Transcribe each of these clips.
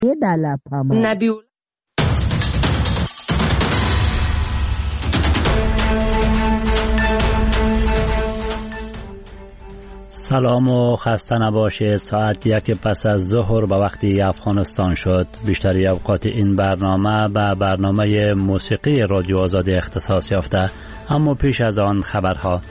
نبی‌الله سلام و خسته نباشید. ساعت 1 پس از ظهر به وقتی افغانستان شد. بیشتری اوقات این برنامه به برنامه موسیقی رادیو آزاد اختصاص یافته. اما پیش از آن خبرها.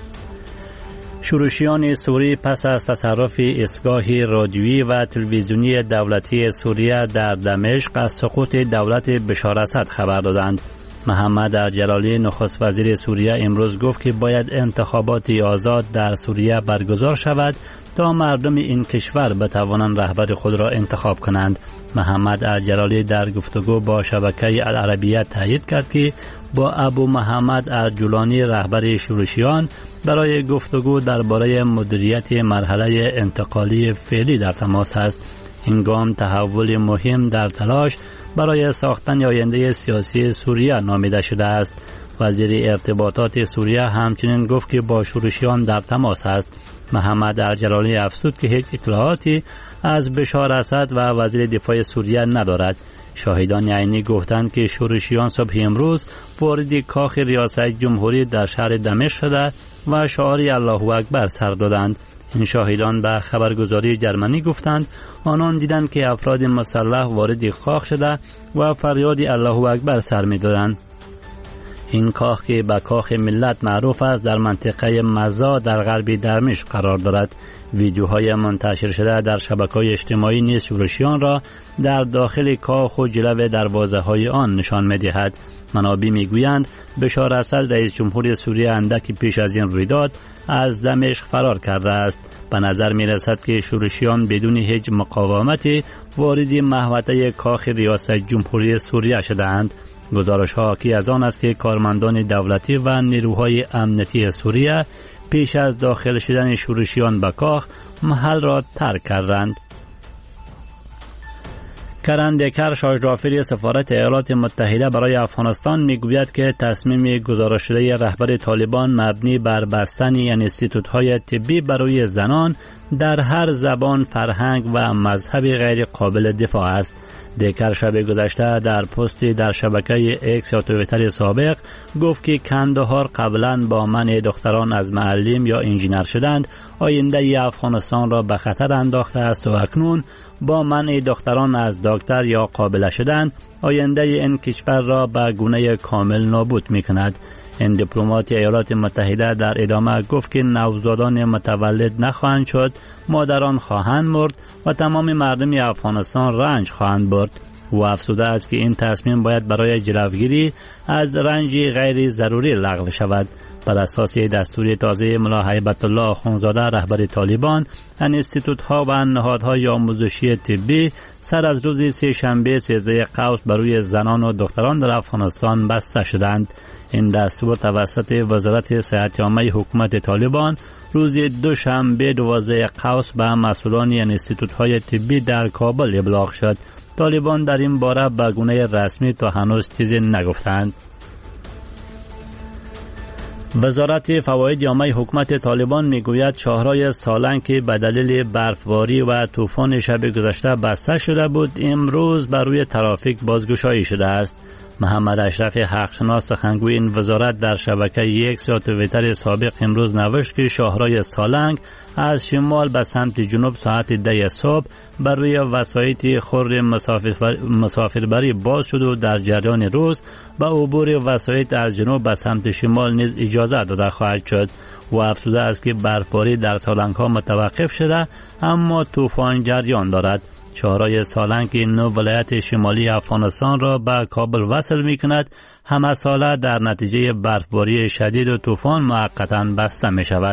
شورشیان سوری پس از تصرف ایستگاه رادیویی و تلویزیونی دولتی سوریه در دمشق از سقوط دولت بشار اسد خبر دادند. محمد الجلالی نخست وزیر سوریه امروز گفت که باید انتخابات آزاد در سوریه برگزار شود تا مردم این کشور بتوانند رهبر خود را انتخاب کنند. محمد الجلالی در گفتگو با شبکه العربیه تایید کرد که با ابو محمد الجولانی رهبر شورشیان برای گفتگو درباره مدیریت مرحله انتقالی فعلی در تماس است. این گام تحول مهم در تلاش برای ساختن آینده سیاسی سوریه نامیده شده است. وزیر ارتباطات سوریه همچنین گفت که با شورشیان در تماس است. محمد الجلالی افزود که هیچ اطلاعاتی از بشار اسد و وزیر دفاع سوریه ندارد. شاهدان عینی گفتند که شورشیان صبح امروز وارد کاخ ریاست جمهوری در شهر دمشق شده و شعار الله اکبر سر دادند. این شاهدان به خبرگزاری جرمنی گفتند آنان دیدند که افراد مسلح وارد کاخ شده و فریاد الله اکبر سر می‌دادند. این کاخ که به کاخ ملت معروف است در منطقه مزا در غرب دمشق قرار دارد. ویدیوهای منتشر شده در شبکه‌های اجتماعی نیز شورشیان را در داخل کاخ و جلو دروازه‌های آن نشان می‌دهد. منابع میگویند بشار اسد رئیس جمهور سوریه اندکی پیش از این رویداد از دمشق فرار کرده است. به نظر می رسد که شورشیان بدون هیچ مقاومتی وارد محوطه کاخ ریاست جمهوری سوریه شده‌اند. گزارش ها حاکی از آن است که کارمندان دولتی و نیروهای امنیتی سوریه پیش از داخل شدن شورشیان به کاخ محل را ترک کردند. کرن دکر شاهجافری سفارت ایالات متحده برای افغانستان میگوید که تصمیم گزارش شده رهبر طالبان مبنی بر بستن انستیتوت‌های طبی برای زنان در هر زبان، فرهنگ و مذهب غیر قابل دفاع است. دکر شب گذشته در پستی در شبکه ایکس یا توییتر سابق گفت که کندهار قبلا با منع دختران از معلم یا انجینر شدند آینده افغانستان را به خطر انداخته است و اکنون با منع دختران از دکتر یا قابله شدن آینده این کشور را به گونه کامل نابود می کند. این دیپلمات ایالات متحده در ادامه گفت که نوزادان متولد نخواهند شد، مادران خواهند مرد و تمام مردم افغانستان رنج خواهند برد. او افزوده است که این تصمیم باید برای جلوگیری از رنج غیر ضروری لغو شود. بر اساس دستور تازه ملا هیبت الله آخونزاده رهبر طالبان، انستیتوت ها و نهادهای آموزشی طبی سر از روز سه‌شنبه 13 قوس برای زنان و دختران در افغانستان بسته شدند. این دستور توسط وزارت صحت عامه حکومت طالبان روز دوشنبه 12 قوس به مسئولان انستیتوت های طبی در کابل ابلاغ شد. طالبان در این باره به گونه رسمی تا هنوز چیزی نگفتند. وزارت فواید عامه حکومت طالبان میگوید شاهرای سالنگ که به دلیل برفباری و طوفان شب گذشته بسته شده بود امروز بر روی ترافیک بازگشایی شده است. محمد اشرف حقشناس سخنگوی این وزارت در شبکه ایکس یا توییتر سابق امروز نوشت که شاهرای سالنگ از شمال به سمت جنوب ساعت 10 صبح بر روی وسایط خرد مسافربری باز شد و در جریان روز به عبور وسایط از جنوب به سمت شمال نیز اجازه داده خواهد شد. و افزوده است که برفباری در سالنگ ها متوقف شده اما طوفان جریان دارد. شاهرای سالنگ که 9 ولایت شمالی افغانستان را به کابل وصل می کند همه ساله در نتیجه برفباری شدید و طوفان موقتا بسته می شود.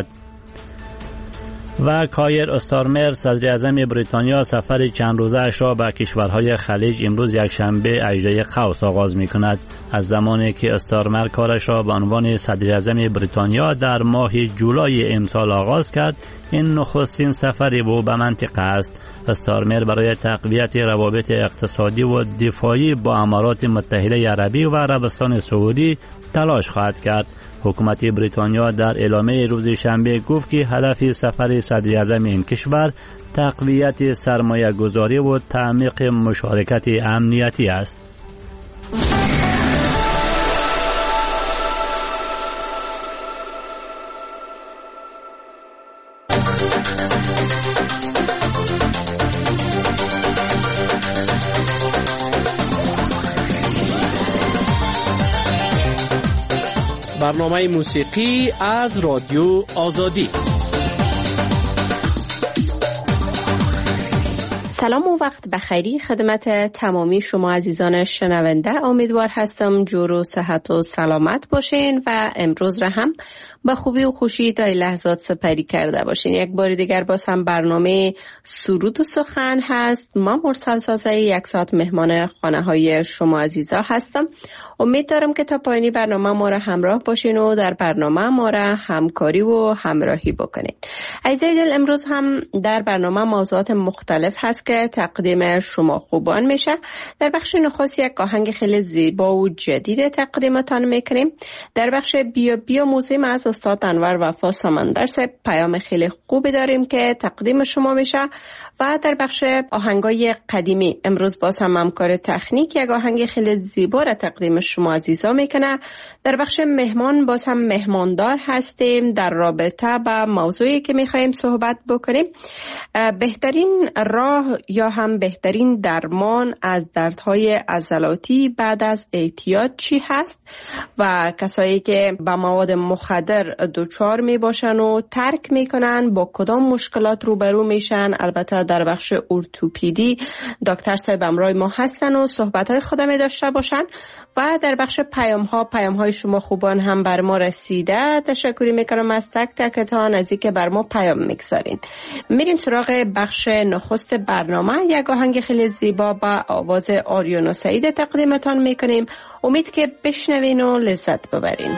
و کایر استارمر صدر اعظم بریتانیا سفر چند روزه اش را به کشورهای خلیج امروز یکشنبه 18 قوس آغاز می کند. از زمانی که استارمر کارش را به عنوان صدر اعظم بریتانیا در ماه جولای امسال آغاز کرد این نخستین سفری او به منطقه است. استارمر برای تقویت روابط اقتصادی و دفاعی با امارات متحده عربی و عربستان سعودی تلاش خواهد کرد. حکومت بریتانیا در اعلامیه روز شنبه گفت که هدف سفر صدر اعظم این کشور تقویت سرمایه گذاری و تعمیق مشارکت امنیتی است. برنامه موسیقی از رادیو آزادی. سلام و وقت بخیری خدمت تمامی شما عزیزان شنونده. امیدوار هستم جور و صحت و سلامت باشین و امروز را هم با خوبی و خوشی تا لحظات سپری کرده باشین. یک بار دیگر باز هم برنامه سرود و سخن هست. ما مرسل سازه یک ساعت مهمان خانه های شما عزیزا هستم. امید دارم که تا پایانی برنامه ما را همراه باشین و در برنامه ما را همکاری و همراهی بکنین. عزیزای دل، امروز هم در برنامه موضوعات مختلف هست که تقدیم شما خوبان میشه. در بخش نخست یک آهنگ خیلی زیبا و جدید تقدیمتان میکنیم. در بخش بیا موزیم از استاد انور وفا سمندر صاحب پیام خیلی خوبی داریم که تقدیم شما میشه و در بخش آهنگای قدیمی امروز باز هم همکار تکنیک یک آهنگ خیلی زیبا را تقدیم شما عزیزا میکنه. در بخش مهمان باز هم مهماندار هستیم در رابطه با موضوعی که میخوایم صحبت بکنیم. بهترین راه یا هم بهترین درمان از دردهای عضلاتی بعد از اعتیاد چی هست و کسایی که با مواد مخدر دچار می باشن و ترک میکنن با کدام مشکلات روبرو میشن. البته در بخش ارتوپدی دکتر صاحب امرای ما هستن و صحبت های خودم داشته باشن و در بخش پیام های شما خوبان هم بر ما رسیده. تشکری میکنم از تک تکتان از اینکه بر ما پیام میگذارین. میریم سراغ بخش نخست برنامه. یک آهنگ خیلی زیبا با آواز آریون و سعید تقدیمتان میکنیم. امید که بشنوین و لذت ببرین.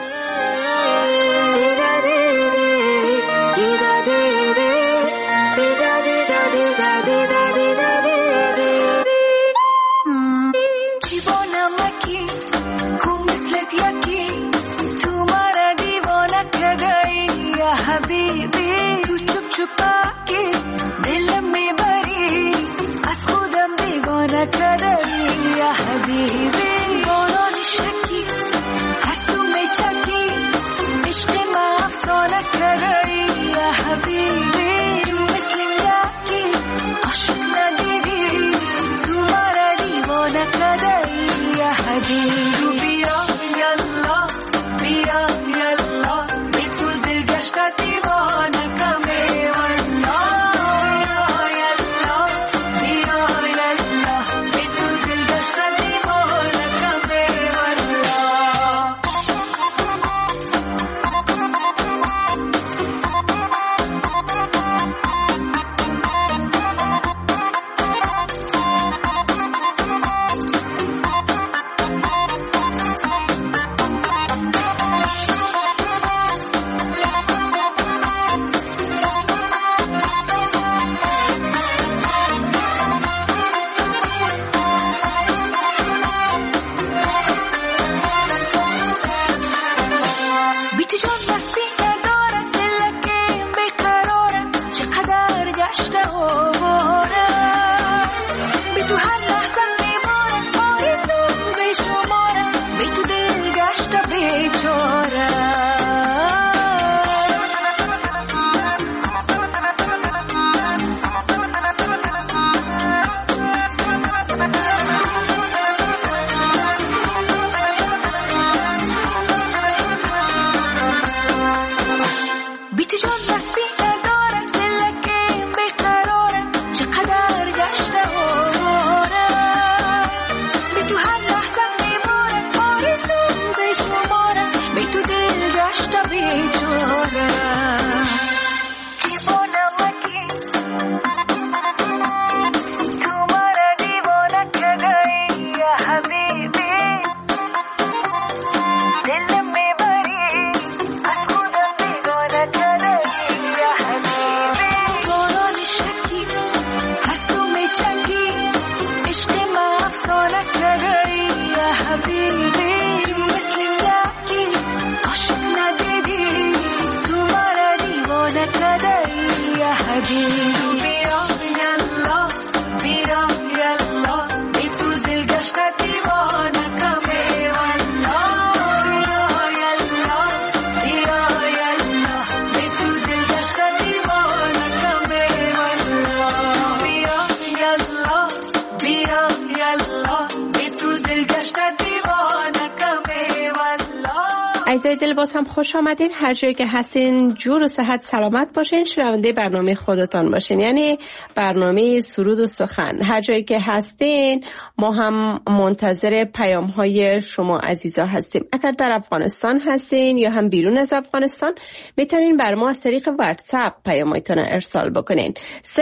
عزیزای دل باز هم خوش آمدین. هر جایی که هستین جور و صحت سلامت باشین، شنونده برنامه خودتان باشین، یعنی برنامه سرود و سخن. هر جایی که هستین ما هم منتظر پیام های شما عزیزا هستیم. اگر در افغانستان هستین یا هم بیرون از افغانستان میتونین بر ما از طریق واتساپ پیامایتون ارسال بکنین. 004202221124501.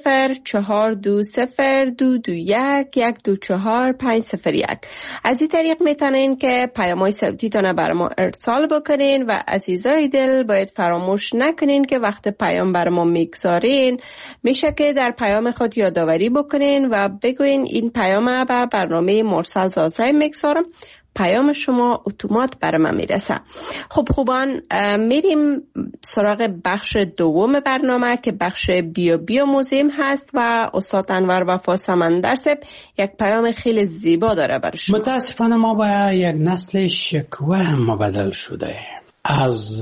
از این طریق میتونین که پیامای صوتی تون بر ما ارسال بکنین و عزیزای دل باید فراموش نکنین که وقت پیام بر ما میگذارین میشه که در پیام خود یادآوری بکنین و بگوین این پیام به برنامه مرسل زازای میگذارم، پیام شما اتومات بر من میرسه. خب خوبان، میریم سراغ بخش دوم برنامه که بخش بیوموزیم هست و استاد انور وفا سمندر صاحب یک پیام خیلی زیبا داره برای شما. متاسفانه ما با یک نسل شکوه مبدل شده، از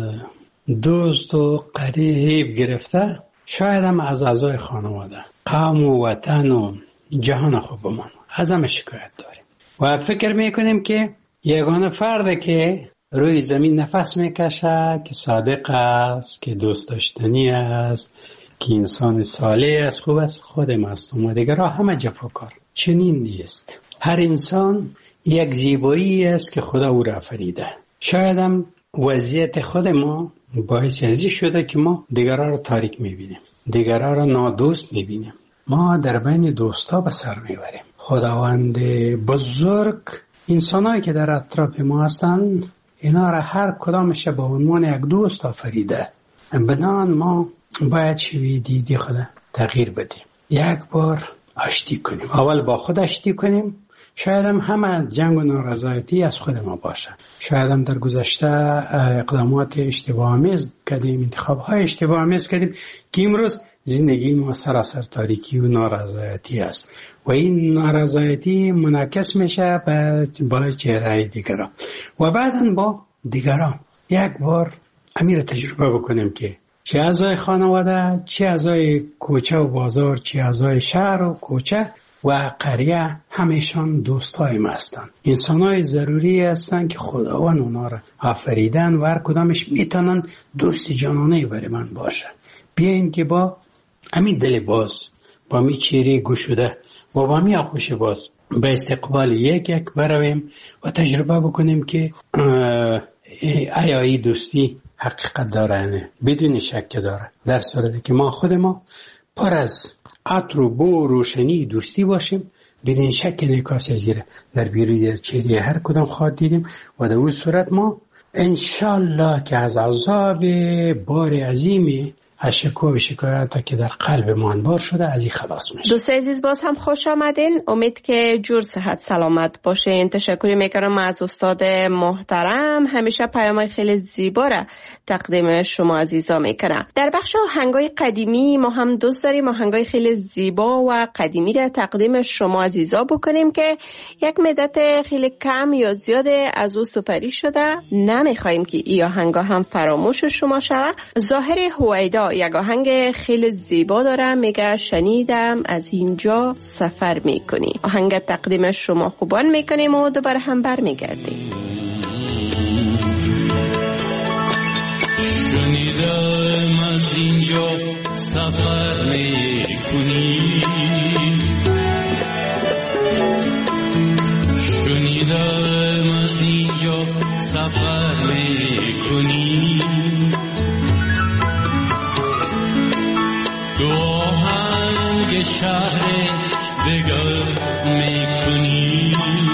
دوست و قریب گرفته شاید هم از اعضای خانواده، قوم و وطن و جهان خوبمان از همه شکایت داریم و فکر میکنیم که یگانه فرده که روی زمین نفس میکشه، که صادق است، که دوست داشتنی است، که انسان صالح است، خوب است، خود ماست و دیگر همه جفاکار. چنین نیست. هر انسان یک زیبایی است که خدا او را آفریده. شاید هم وضعیت خود ما باعث ازی شده که ما دیگرها را تاریک میبینیم، دیگرها را نادوست میبینیم. ما در بین دوستا به سر میبریم. خداوند بزرگ انسانایی که در اطراف ما هستند اینا را هر کدامش با عنوان یک دوست آفریده. بدان ما باید شوی دیدی خود تغییر بدیم. یک بار آشتی کنیم. اول با خود آشتی کنیم. شاید هم همه جنگ و نارضایتی از خود ما باشه. شاید هم در گذشته اقدامات اشتباه آمیز کردیم، انتخاب‌های اشتباه آمیز کردیم که امروز زندگی ما سراسر تاریکی و نارضایتی است و این نارضایتی منعکس میشه بالای چهره دیگران و بعداً با دیگران. یک بار امیر تجربه بکنیم که چه اعضای خانواده، چه اعضای کوچه و بازار، چه اعضای شهر و کوچه و قریه همیشان دوستای ما هستند. انسانای ضروری هستند که خداوند اونا را آفریدن و هر کدامش میتونن دوست جانانه برای من باشه. بیاین که با همین دل باز، با می چیره گشوده و با می آغوش باز به استقبال یک برویم و تجربه بکنیم که آیا این دوستی حقیقت داره نه، بدون شک داره. در صورتی که ما خود ما پر از عطر و بو و روشنی دوستی باشیم، بدون شک انعکاس زیره در بیروی چهره هر کدام خواهد دیدیم و در اون صورت ما انشالله که از عذاب بار عظیمی از شکوه و شکایت که در قلب ما انبار شده از این خلاص میشه. دوست عزیز باز هم خوش آمدین. امید که جور صحت سلامت باشین. تشکر میکنم از استاد محترم، همیشه پیامای خیلی زیبا را تقدیم شما عزیزا میکنم. در بخش آهنگای قدیمی ما هم دوست داریم آهنگای خیلی زیبا و قدیمی را تقدیم شما عزیزا بکنیم که یک مدت خیلی کم یا زیاد از او سپری شده. نمیخوایم که این آهنگا هم فراموش شما شود. ظاهر هویدا یک آهنگ خیلی زیبا داره، میگه شنیدم از اینجا سفر میکنی. آهنگ تقدیم شما خوبان میکنیم و دوباره هم بر میگردیم. شنیدم از اینجا سفر میکنی، شنیدم از اینجا سفر میکنی، تو آهنگ شهر دگر میکنی،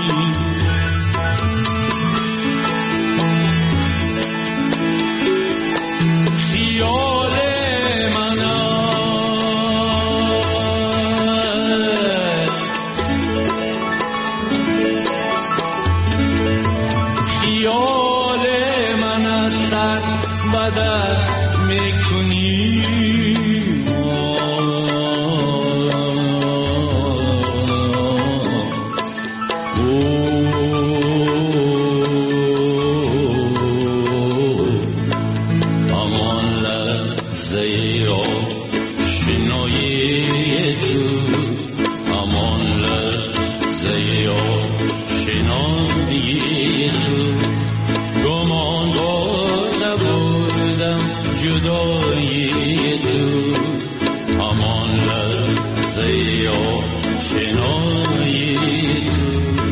خیال من از سر بدر میکنی، زی آشنایی تو گمان نبردم جدایی تو همان لحظه آشنایی تو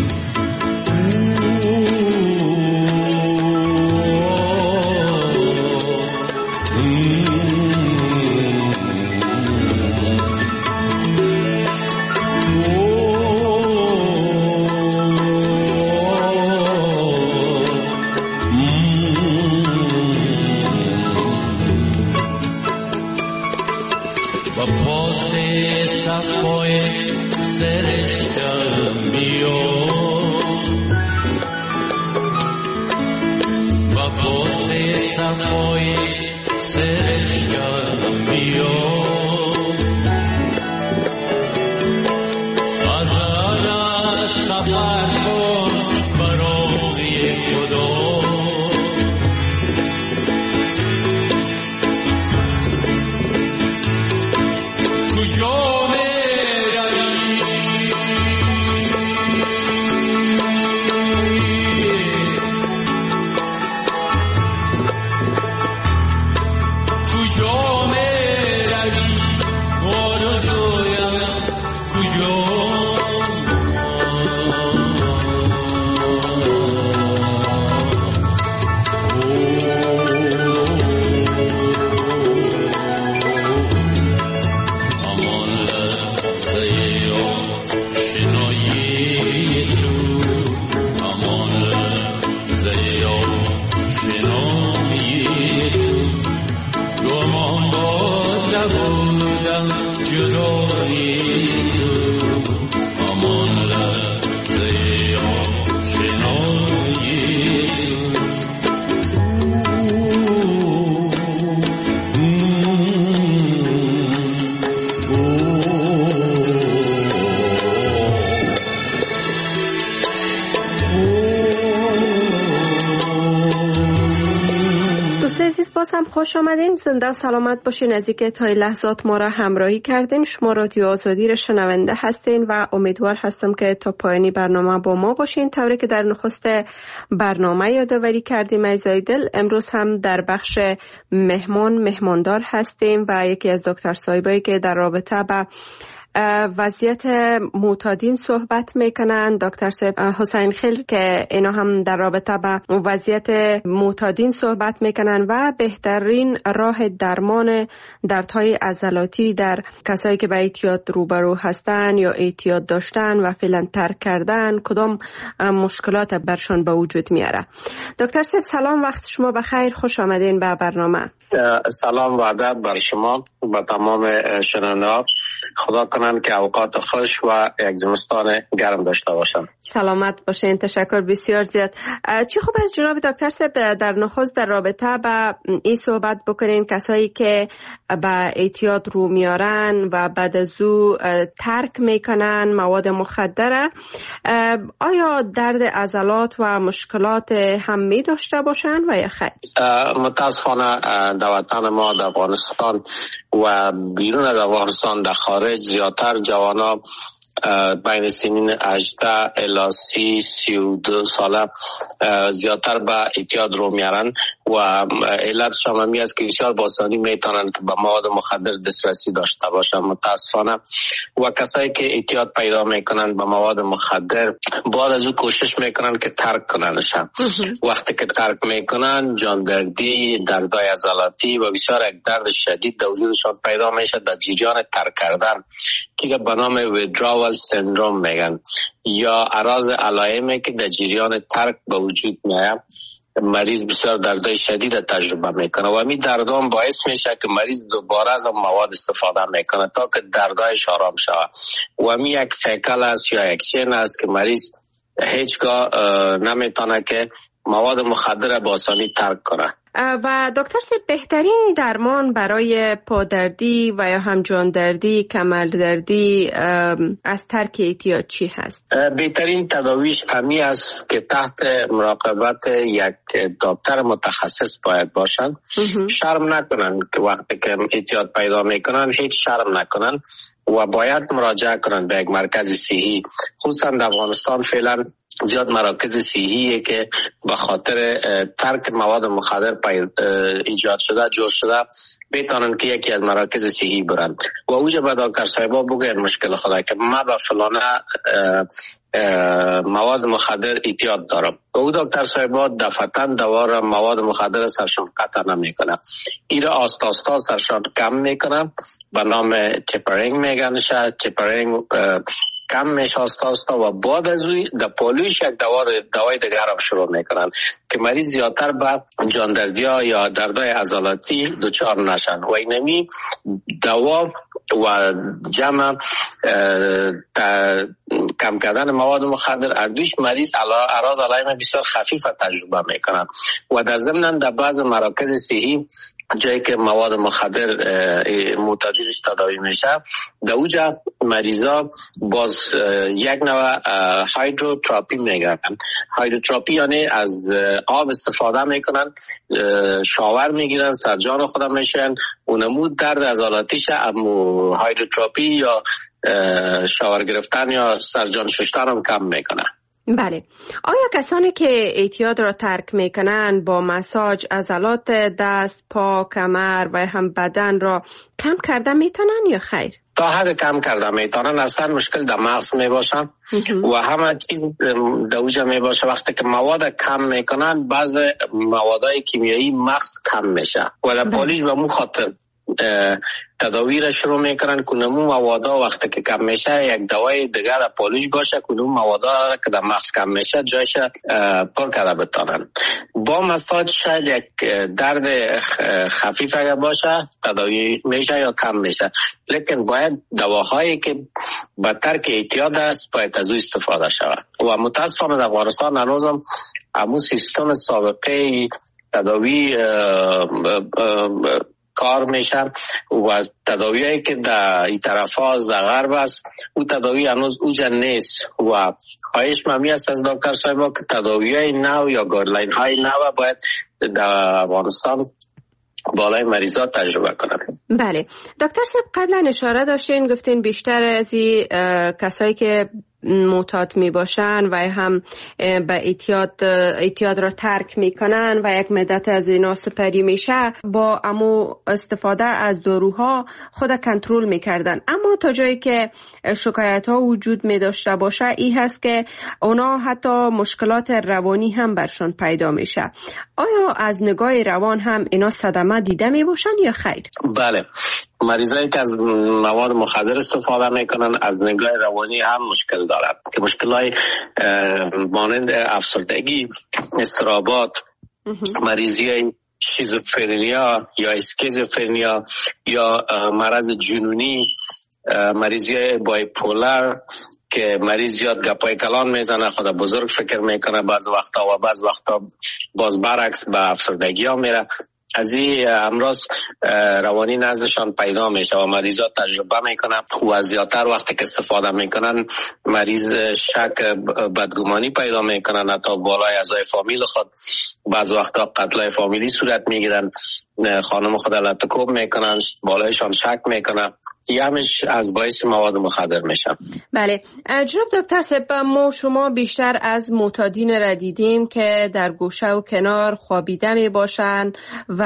هم خوش آمدین. زنده و سلامت باشین. از اینکه تا این لحظات ما را همراهی کردین. شما رادیو آزادی را شنونده هستین و امیدوار هستم که تا پایانی برنامه با ما باشین. طوری که در نخست برنامه یادآوری کردیم ای دل، امروز هم در بخش مهماندار هستیم و یکی از دکتر صاحبایی که در رابطه با وضعیت معتادین صحبت میکنن، دکتر حسین خیل، که اینا هم در رابطه با وضعیت معتادین صحبت میکنن و بهترین راه درمان دردهای عضلاتی در کسایی که به اعتیاد روبرو هستن یا اعتیاد داشتن و فعلا ترک کردن کدام مشکلات برشان به وجود میاره. دکتر صاحب سلام، وقت شما بخیر، خوش آمدین به برنامه. سلام و ادب بر شما و تمام شنونده‌ها. خدا کنن که اوقات خوش و یک زمستان گرم داشته باشن. سلامت باشین. تشکر بسیار زیاد. چی خوب از جناب دکتر صاحب در نخست در رابطه با این صحبت بکنین کسایی که به اعتیاد رو میارن و بعد از او ترک میکنن مواد مخدره، آیا درد عضلات و مشکلات هم می داشته باشن و یا خیر؟ متاسفانه در وطن ما در افغانستان و بیرون از افغانستان در خارج زیادتر جوانا بین سنین 18 الی 32 ساله زیادتر به اعتیاد رو میارن و علتش هم همی است که بسیار باسانی میتونن که به مواد مخدر دسترسی داشته باشن متاسفانه. و کسایی که اعتیاد پیدا میکنن به مواد مخدر بعد از او کوشش میکنن که ترک کننشن. وقتی که ترک میکنن جاندردی، دردهای عضلاتی و بسیار یک درد شدید در وجودشان پیدا میشه در جریان ترک کردن که به نام withdrawal syndrome میگن، یا اعراض علائمی که در جریان ترک به وجود میاد. مریض بسیار دردهای شدید تجربه میکنه و همین دردان باعث میشه که مریض دوباره از مواد استفاده میکنه تا که دردهایش آرام شود و همین یک سیکل است یا یک چین است که مریض هیچگاه نمیتونه که مواد مخدر با آسانی ترک کنه. و دکتر صاحب بهترین درمان برای پادردی و یا هم جاندردی، کمردردی از ترک اعتیاد چی هست؟ بهترین تداویش همی است که تحت مراقبت یک دکتر متخصص باید باشن. شرم نکنن که وقتی که اعتیاد پیدا میکنن هیچ شرم نکنن و باید مراجعه کنند به یک مرکز صحی. خصوصا در افغانستان فعلا زیاد مراکز صحیه که به خاطر ترک مواد مخدر ایجاد شده جور شده بتانن که یکی از مراکز صحی برن و اوجه به دکتر صاحبا بگوین مشکل خدا که ما به فلانه مواد مخدر اعتیاد دارم و او دکتر صاحبا دفعتاً دوار مواد مخدر سرشان قطع نمیکنه. ایره آستا سرشان کم میکنه، به نام تپرینگ میگنشه. تپرینگ کم میشه آستا و بعد از اوی در پالویش یک دوای دیگر هم شروع میکنن که مریض زیادتر به جاندردیا یا دردای عضلاتی دچار نشن و اینمی دوا و جمع کم کردن مواد مخدر اردوش مریض اعراض علائم بسیار خفیف تجربه میکنن و در ضمن در بعض مراکز صحی جایی که مواد مخدر معتادینش تداوی میشه در اوجا مریضا باز یک نوع هایدروتراپی میگن. هایدروتراپی یعنی از آب استفاده میکنن، شاور میگیرن، سرجان خودم میشن، اونمو درد عضلاتیش امو هایدروتراپی یا شاور گرفتن یا سرجان شستن هم کم میکنن. بله. آیا کسانی که اعتیاد را ترک میکنن با مساج عضلات دست، پا، کمر و هم بدن را کم کرده میتونن یا خیر؟ تا حد کم کرده میتونن. اصلا مشکل در مغز میباشن و همه چیز در اوجه میباشه. وقتی که مواد کم میکنن بعض موادهای کیمیایی مغز کم میشه و در پالیش به مو خاطر تداوی را شروع میکنن که نمو موادا وقتی که کم میشه یک دوای دیگر در پالوش باشه که نمو موادا را که در مغز کم میشه جایش پر کرده بتانن. با مساج شاید یک درد خفیف اگر باشه تداوی میشه یا کم میشه، لیکن باید دواهایی که به ترک اعتیاد است باید از او استفاده شود و متاسفانه در افغانستان هنوزم همون سیستم سابقه تداوی کار میشه و تداویایی که در این طرف ها در غرب است او تداوی هنوز اوجا نیست و خواهش ممی است از دکتر صاحبا که تداویای نو یا گایدلاین های نو باید در افغانستان بالای مریضات تجربه کنن. بله دکتر صاحب قبلا اشاره داشتین گفتین بیشتر از این کسایی که معتاد می باشن و هم به اعتیاد را ترک می کنن و یک مدت از اینا سپری میشه با امو استفاده از داروها خود کنترل می کردن، اما تا جایی که شکایت ها وجود می داشته باشه این هست که اونا حتی مشکلات روانی هم برشون پیدا میشه. آیا از نگاه روان هم اینا صدمه دیده می باشن یا خیر؟ بله، مریضایی که از مواد مخدر استفاده میکنن از نگاه روانی هم مشکل دارد که مشکلای مانند افسردگی، اضطرابات، مریضی شیزوفرنیا یا اسکیزوفرنیا یا مرض جنونی، مریضی بایپولر که مریض زیاد گپای کلان میزنه، خود بزرگ فکر میکنه بعض وقتا و بعض وقتا باز برعکس به افسردگی ها میره. از این امراض روانی نزدشان پیدا میشه و مریضات تجربه میکنن و زیادتر وقتی که استفاده میکنن مریض شک بدگمانی پیدا میکنن، حتی بالای اعضای فامیل خود بعض وقتا قتلای فامیلی صورت میگیرن، خانم خود لطکوب میکنن، بالایشان شک میکنن، یه همش از باعث مواد مخدر میشن. بله جناب دکتر صاحب، ما شما بیشتر از معتادین را دیدیم که در گوشه و کنار خوابیده می باشن و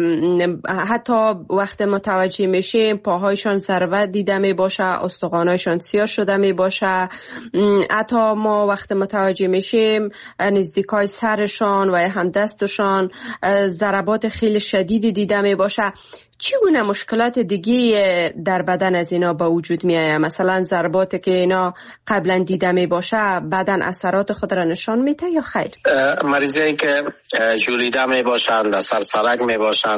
حتی وقت متوجه میشیم پاهایشان ضربت دیده می باشه، استخوانایشان سیاه شده می باشه، حتی ما وقت متوجه میشیم نزدیکای سرشان و هم دستشان ضربات خیلی شدیدی دیده می باشه. چگونه مشکلات دیگه در بدن از اینا با وجود می آید؟ مثلا ضرباتی که اینا قبلا دیده می باشه بدن اثرات خود را نشان میده یا خیر؟ مریضایی که ژولیده می باشن، در سرسرک می باشن،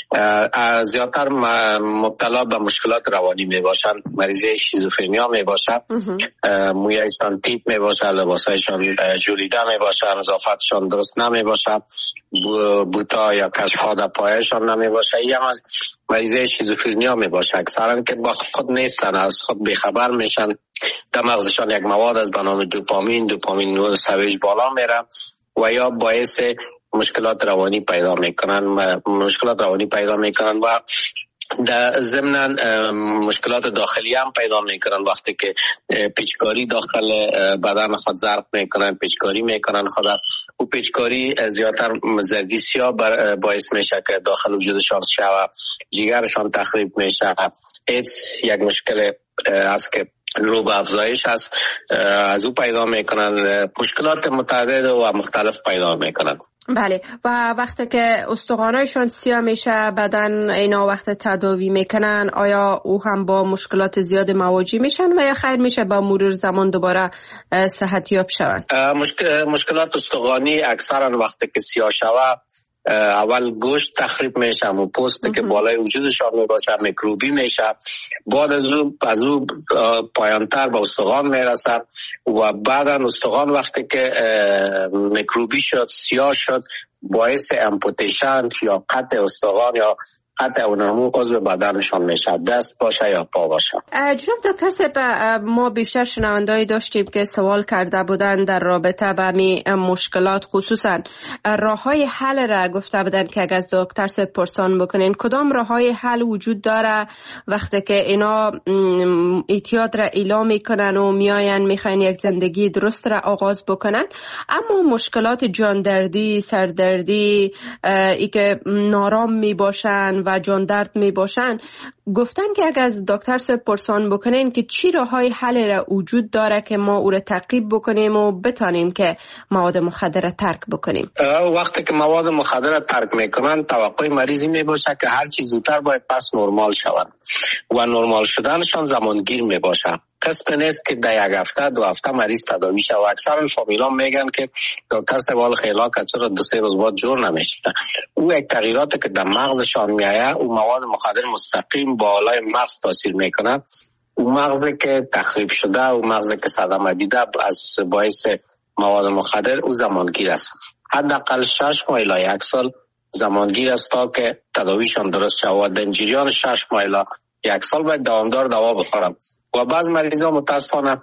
زیادتر مبتلا به مشکلات روانی می باشن. مریضی شیزوفرنیا می باشن، مویایشان تیپ می باشه، لباسایشان ژولیده می باشه، نظافتشان درست نمی باشه، بوتا یا کشف‌ها در پایشان نمی باشه. یه مریضی شیزوفرنیا می باشه اکثرا که با خود نیستن، از خود بیخبر میشن، در مغزشان یک مواد از به نام دوپامین سویج بالا میره و یا باعث مشکلات روانی پیدا میکنن و در ضمن مشکلات داخلی هم پیدا میکنن وقتی که پیچکاری داخل بدن خود ضرب میکنن، پیچکاری میکنن خود و پیچکاری زیادتر زردی سیاه باعث میشه که داخل وجودشان شود، جیگرشان تخریب میشه. ایدز یک مشکل است که رو به افزایش هست، از او پیدا میکنن، مشکلات متعدد و مختلف پیدا میکنن. بله. و وقتی که استخوانایشان سیاه میشه بدن اینا وقت تداوی میکنن، آیا او هم با مشکلات زیاد مواجه میشن و یا خیر میشه با مرور زمان دوباره صحت یاب شون؟ مشکلات استخوانی اکثرا وقتی که سیاه شوه اول گوشت تخریب میشه و پوست که بالای وجودشان میباشه میکروبی میشه، بعد از او پایانتر به استخوان میرسه و بعدا استخوان وقتی که میکروبی شد سیاه شد باعث امپوتیشن یا قطع استخوان یا قطع اونمو عضو بدنشان میشه، دست باشه یا پا باشه. جناب دکتر صاحب، ما بیشتر شنوندهایی داشتیم که سوال کرده بودن در رابطه با می مشکلات، خصوصا راههای حل را گفته بودن که اگر از دکتر صاحب پرسان بکنین کدام راههای حل وجود داره وقتی که اینا اعتیاد را اعلام میکنن و میاین میخواین یک زندگی درست را آغاز بکنن، اما مشکلات جاندردی، سردردی، ای که نارام میباشن و جان درد می باشن، گفتن که اگر از دکتر صاحب پرسان بکنین که چی راههای حل را وجود داره که ما او را تعقیب بکنیم و بتانیم که مواد مخدر را ترک بکنیم. وقتی که مواد مخدر را ترک میکنن توقع مریضی می باشه که هر چیز زودتر باید پس نرمال شوند و نرمال شدنشان زمانگیر می باشه. قسم نیست که در یک هفته دو هفته مریض تداوی شد و اکثر فامیلان میگن که دکتر صاحب خیلا که چرا 2-3 روز بعد جور نمیشه. او یک تغییراتی که در مغزشان میآید، او مواد مخدر مستقیم بالای مغز تاثیر میکنه. او مغزی که تخریب شده، او مغزی که صدمه دیده از باعث مواد مخدر، او زمانگیر است. حداقل 6 ماه الی 1 سال زمانگیر است تا که تداویشان درست شود. در جریان 6 ماه الی 1 سال باید دوامدار دوا بخورم و بعض مریضا متاسفانه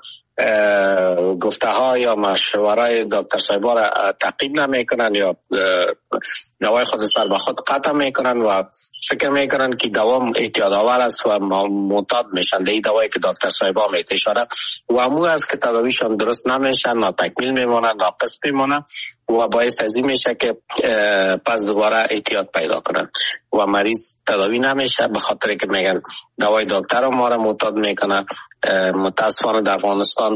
گفته ها یا مشوره دکتر صاحبا را تعقیب نمیکنن یا دوای خود سر به خود قطع میکنن و فکر میکنن که دوا اعتیاد آور است و معتاد میشن در این دوایی که دکتر صاحبا میتشاره و امو است که تداویشان درست نمیشن، ناتکمیل میمونن، ناقص میمونن و باعث از این میشه که پس دوباره اعتیاد پیدا کنن و مریض تداوی نمیشه به خاطر که میگن دوای دکتر ما را معتاد میکنه. متاسفانه در افغانستان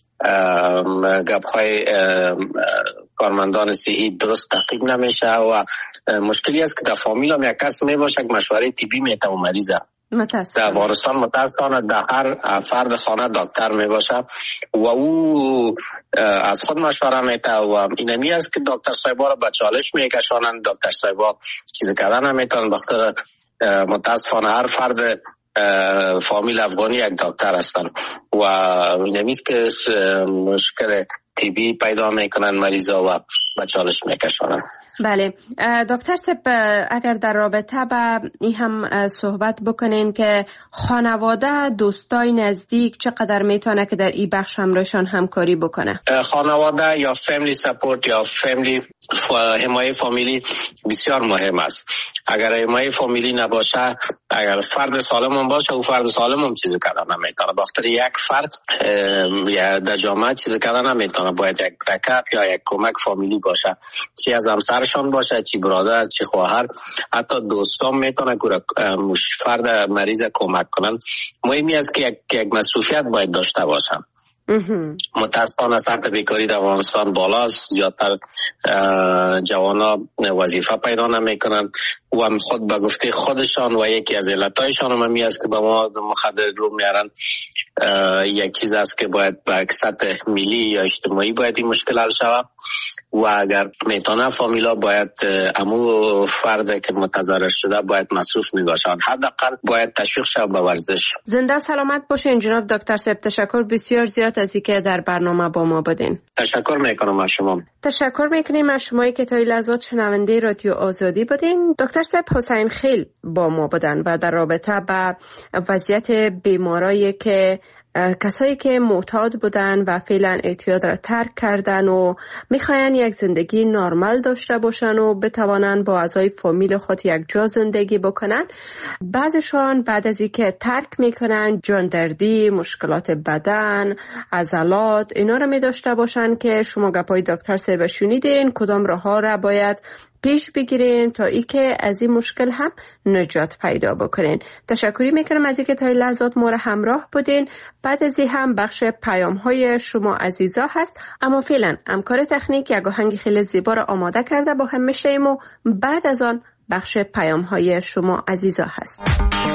گپ‌های کارمندان صحی درست تعقیب نمیشه و مشکلی است که در فامیل هم یک کس میباشه که مشوره طبی میده و مریضه. در افغانستان متاسفانه در هر فرد خانه دکتر میباشه و او از خود مشوره میده و اینمی است که دکتر صاحبا را به چالش میکشانند. دکتر صاحبا چیز کردن نمیتونن بخاطر متاسفانه هر فرد فامیل افغانی یک دکتر هستن و اینمیست که مشکل طبی پیدا میکنن مریضا و به چالش میکشانن. بله دکتر صاحب، اگر در رابطه با این هم صحبت بکنین که خانواده، دوستای نزدیک چقدر میتونه که در این بخش همراهشان همکاری بکنه؟ خانواده یا فامیلی سپورت یا حمایت فامیلی بسیار مهم است. اگر حمایت فامیلی نباشه، اگر فرد سالم هم باشه او فرد سالم هم چیزی کردن نمیتونه. بخاطر یک فرد یا در جامعه چیزی کردن نمیتونه، باید یک رکب یا یک کمک فامیلی باشه، چی از همسرشان باشه، چی برادر، چی خواهر، حتی دوستان میتونه که فرد مریض کمک کنن. مهمی است که یک مسئولیت باید داشته باشن. متاسفانه سطح بیکاری در افغانستان بالاست، زیادتر جوانا وظیفه پیدا نمیکنن و خود به گفته خودشان و یکی از علتایشان هم است که به ما مخدر رو میارن. یک چیز است که باید به سطح ملی یا اجتماعی باید این مشکل حل شود و اگر میتونه فامیلا باید امو فرد که متضرر شده باید مصروف نگاشن، حداقل باید تشویق شود به ورزش. زنده و سلامت باشین جناب دکتر صاحب. تشکر بسیار زیاد از اینکه در برنامه با ما بودین. تشکر میکنم از شما. تشکر میکنیم از شمایی که تا این لحظات شنونده رادیو آزادی بودین. دکتر صاحب حسین خیل با ما بودن و در رابطه با وضعیت بیمارایی که کسایی که معتاد بودن و فعلا اعتیاد را ترک کردن و میخواین یک زندگی نرمال داشته باشن و بتوانن با اعضای فامیل خود یک جا زندگی بکنن، بعضشان بعد از اینکه ترک میکنن جاندردی، مشکلات بدن، عضلات، اینا را می داشته باشن که شما گپای دکتر صاحب شنیدین کدام راه ها را باید پیش بگیرین تا ای که از این مشکل هم نجات پیدا بکنین. تشکری میکنم از اینکه تا این لحظات ما را همراه بودین. بعد از این هم بخش پیام های شما عزیزا هست، اما فعلا همکار تکنیک یک آهنگ خیلی زیبا را آماده کرده با هم میشیم و بعد از آن بخش پیام های شما عزیزا هست.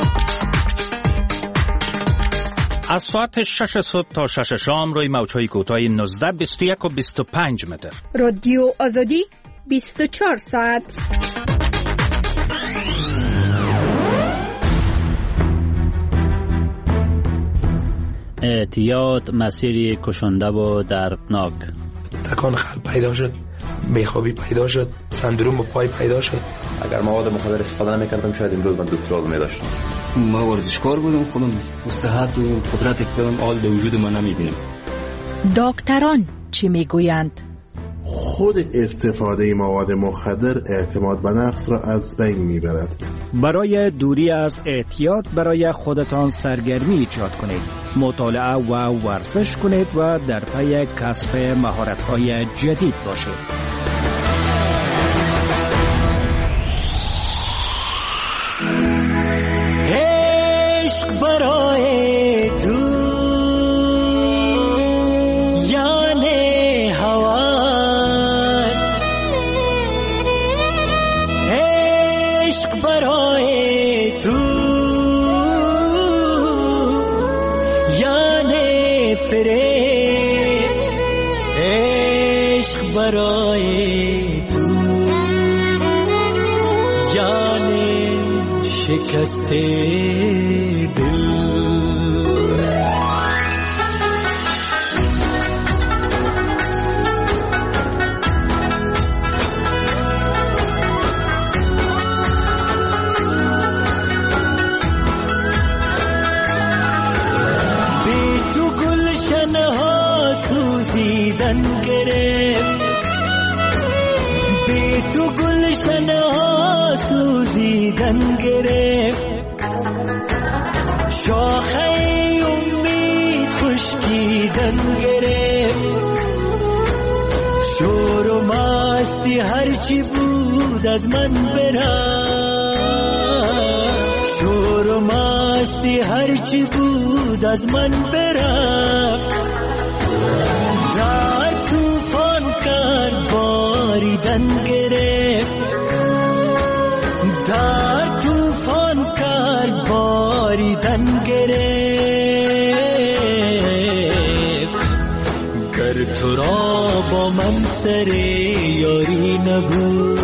از ساعت 6 صبح تا 6 شام روی موج‌های کوتاه 19، 21 و 25 متر. رادیو آزادی 24 ساعت. اعتیاد مسیری کشنده و دردناک. تکان قلب پیدا شد، بیخوابی پیدا شد، سندروم پای پیدا شد. اگر مواد مخدر استفاده نمی‌کردم شاید امروز من دکترا می‌داشتم. ما ورزشکار بودم، خودم صحت و قدرت کردم آل در وجود من نمی‌بینم. دکتران چی میگویند؟ خود استفاده مواد مخدر اعتماد به نفس را از بین میبرد. برای دوری از اعتیاد برای خودتان سرگرمی ایجاد کنید، مطالعه و ورزش کنید و در پی کسب مهارت‌های جدید باشید. عشق برای تو برای تو یعنی شکست دل. بی تو گلشن ها سوزیدن گرفت، تو گلشن ها سوزیدن گرفت، شاخه امید خشکیدن گرفت، شور و مستی هرچی بود از من برفت، شور و مستی هرچی بود از من برفت، در توفان کرد باریدن گرفت، در توفان کرد باریدن گرفت. گر تو را با من سر یاری نبود،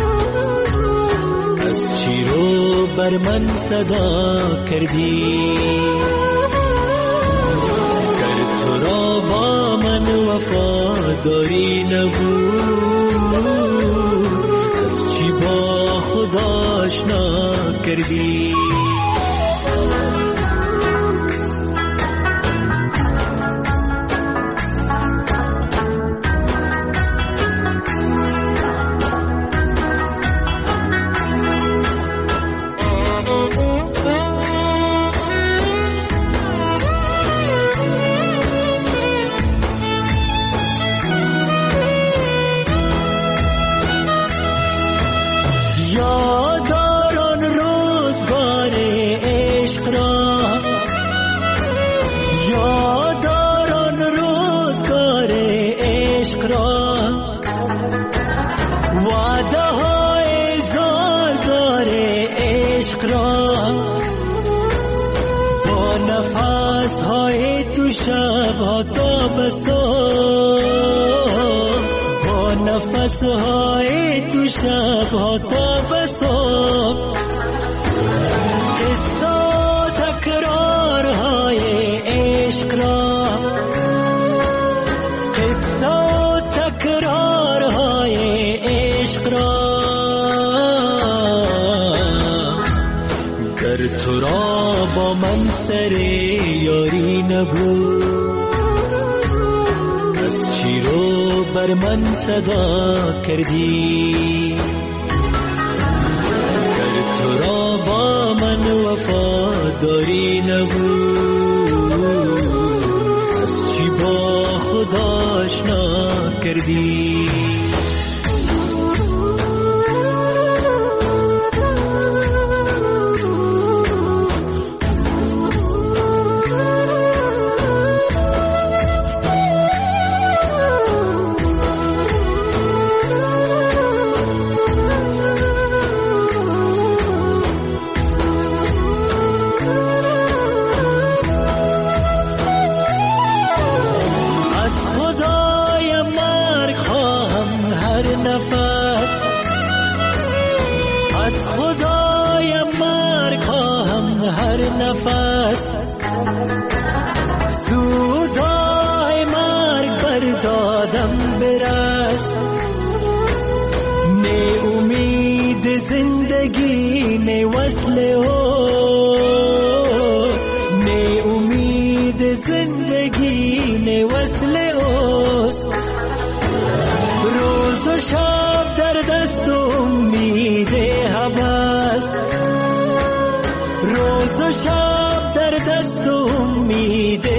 از چی رو بر من صدا کردی؟ گر تو را با من وفاداری نبود، از چی با خدا آشنا کردی؟ های تو شب ها تا بسو، قصه تکرار های عشق را، قصه تکرار های عشق را. گر تو را با من سر یاری نبود، از چی رو بر من صدا کردی؟ گر تو را با من وفاداری نبود، از چی با خدا آشنا کردی؟ سودای مرگ بردادم برس، نه امید زندگی نه وصل اوست، نه امید زندگی نه وصل اوست. روز و شب در دست امید هوس، روز و شب در دست امید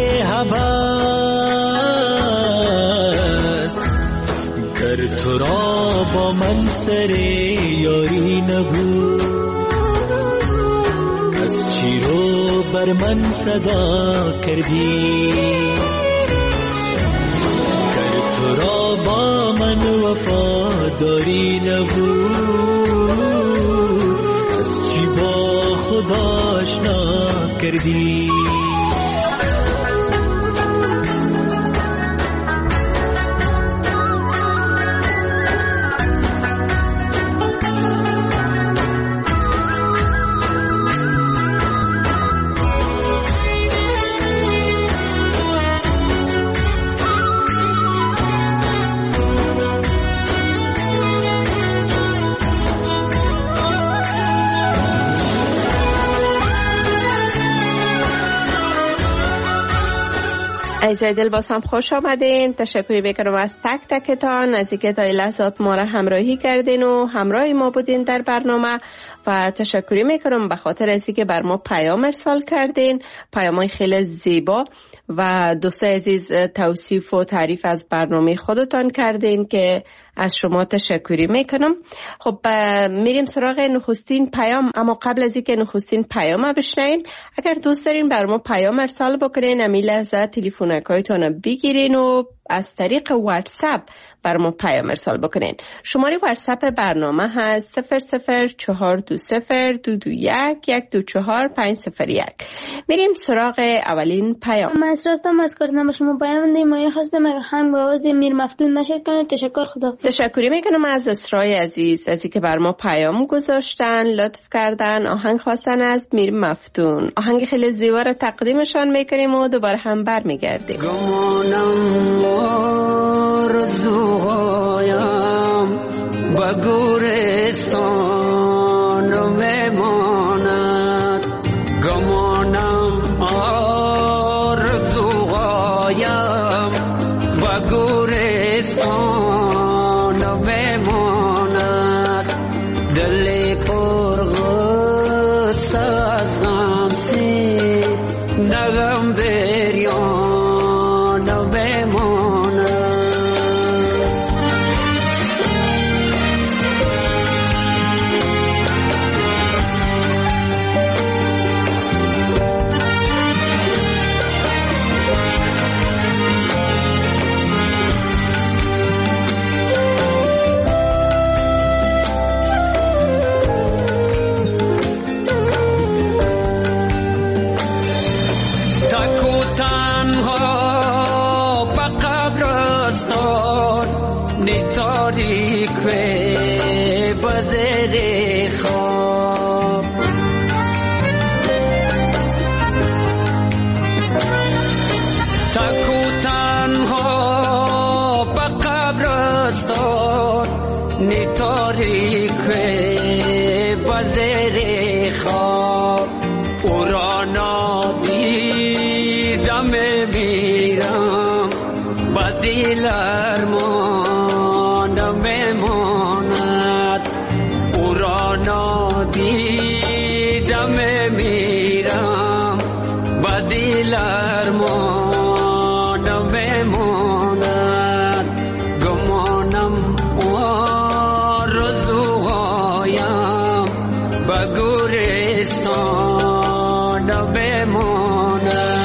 هوس. گر تو را با من سر یاری نبود، از چی رو بر من صدا کردی؟ گر تو را با من وفاداری نبود، از چی با خدا آشنا کردی؟ عزیزای دل باز هم خوش آمدین. تشکری میکنم از تک تکتان از اینکه تا این لحظات ما را همراهی کردین و همراه ما بودین در برنامه، و تشکری میکنم به خاطر از اینکه بر ما پیام ارسال کردین، پیامای خیلی زیبا و دوست عزیز توصیف و تعریف از برنامه خودتان کردین که از شما تشکری میکنم. خب میریم سراغ نخستین پیام، اما قبل از اینکه نخستین پیام بشنویم، اگر دوست دارین بر ما پیام ارسال بکنین، امی لحظه تلفنکایتون بگیرین و از طریق واتساپ بر ما پیام ارسال بکنین. شماره واتساپ برنامه هست 00422221124 میریم سراغ اولین پیام. من راستم از کردم شما پیام نیمایی خواستم اگر هم با آواز میر مفتون نشد کنید. تشکر، خدا. تشکری میکنم از اسرای عزیز از اینکه بر ما پیام گذاشتن، لطف کردن، آهنگ خواستن از میر مفتون. آهنگ خیلی زیبا رو تقدیمشان میکنیم و دوباره هم برمیگردیم. گمانم آرزوهایم به گورستان بماند، گمانم آرزوهایم به گورستان بماند، دل پر غصه از غم سی نغم بریان بماند. بمانم آرزوهایم به گورستان بمانم.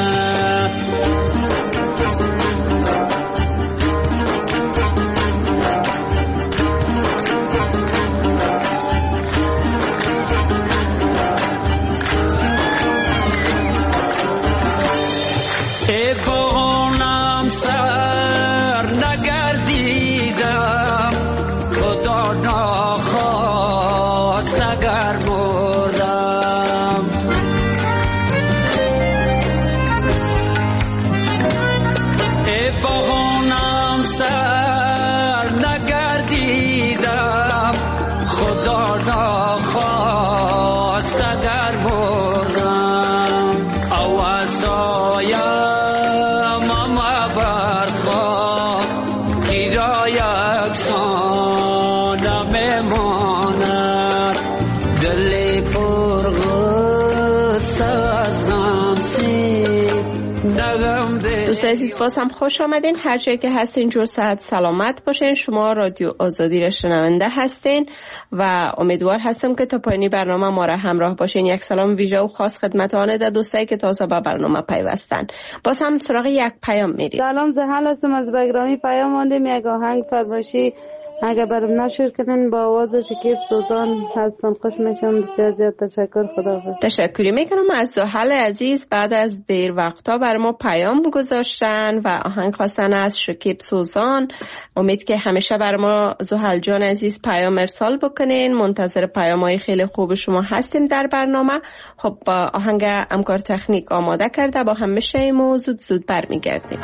دوستان عزیز باز هم خوش آمدین. هر جایی که هستین جور صحت سلامت باشین. شما رادیو آزادی را شنونده هستین و امیدوار هستم که تا پایانی برنامه ما را همراه باشین. یک سلام ویژه و خاص خدمت آن دوستایی که تازه به برنامه پیوستن. باز هم سراغ یک پیام میریم. سلام، زحل هستم از بگرامی. پیام آندیم یک آهنگ فرمایشی اگه برام نشر کردن با آواز شکیب سوزان هستم. خوش میشم. بسیار زیاد تشکر. خداحافظ. تشکری میکنم از زحل عزیز. بعد از دیر وقتا بر ما پیام گذاشتن و آهنگ خواستن از شکیب سوزان. امید که همیشه بر ما زحل جان عزیز پیام ارسال بکنین. منتظر پیامای خیلی خوب شما هستیم در برنامه. خب با آهنگ همکار تکنیک آماده کرده با هم میشیم و زود برمیگردیم.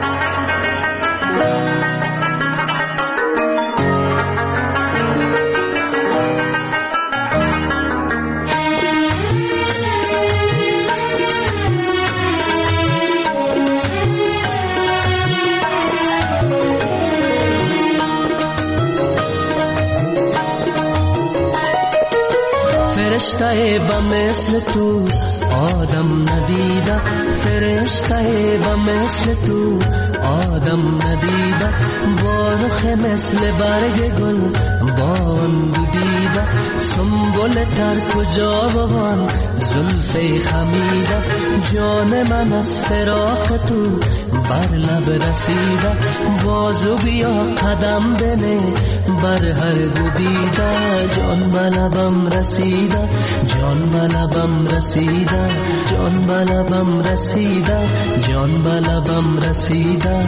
فرشته به مثل تو آدم ندیده، فرشته به مثل تو آدم ندیده، بارخ مثل برگ گل بان دیده، سنبل تر کجا بوان زلف خمیده، جان من از فراق تو بر لب رسیده، بازو بیا قدم بنه بر هر دو دیده، جان به لبم رسیده، جان به لبم رسیده، جان به لبم رسیده، جان به لبم رسیده.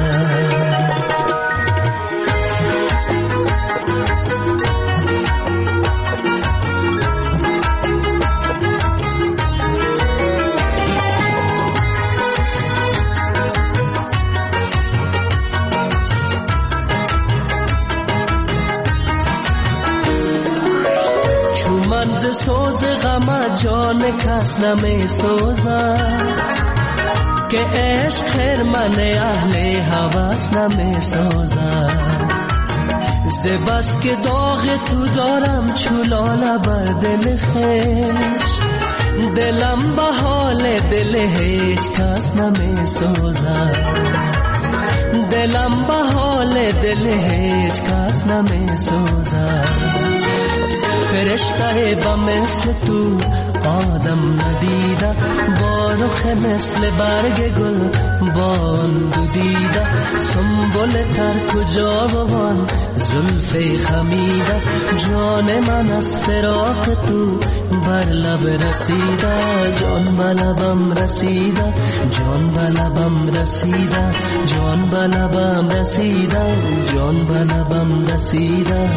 منز سوز غم جان کس نمی سوزد، که عشق خرمن اهل هوس نمی سوزد، ز بس که داغ تو دارم چولاله بر دل خویش، دلم به حال دل هیچ کس نمی سوزد، دلم به حال دل هیچ کس نمی سوزد. فرشته با مثل تو آدم ندیده، بارخ مثل برگ گل بان دو دیده، سنبل تر کجا بوان زلف خمیده، جان من از فراق تو بر لب رسیده، جان به لبم رسیده، جان به لبم رسیده، جان به لبم رسیده، جان به لبم رسیده.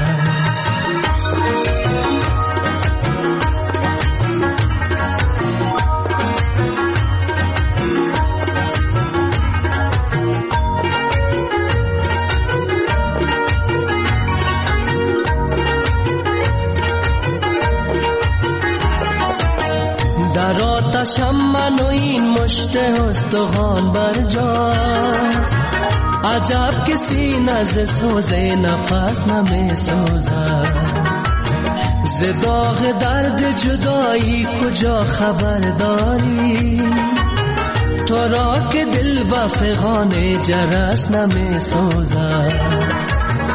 در آتشم من و این مشت استخوان برجاست، عجب که سینه ز سوز نفس نمی سوزد، ز داغ درد جدایی کجا خبر داری، تو را که دل و فغان جرس نمی سوزد،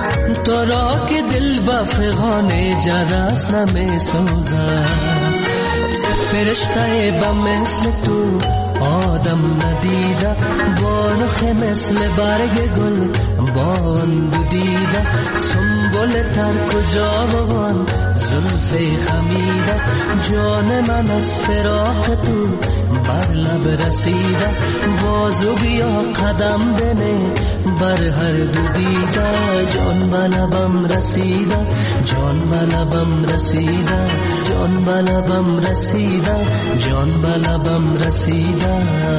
تو را که دل با فغان جرس نمی سوزد فرشته با مثل تو آدم ندیده با رخ مثل برگ گل باند دیده سنبل تر کجا بوان زلف خمیده جان من از فراق تو بر لب رسیده بازو بیا قدم بنه بر هر دو دیده جان به لبم رسیده جان به لبم رسیده جان به لبم رسیده جان به لبم رسیده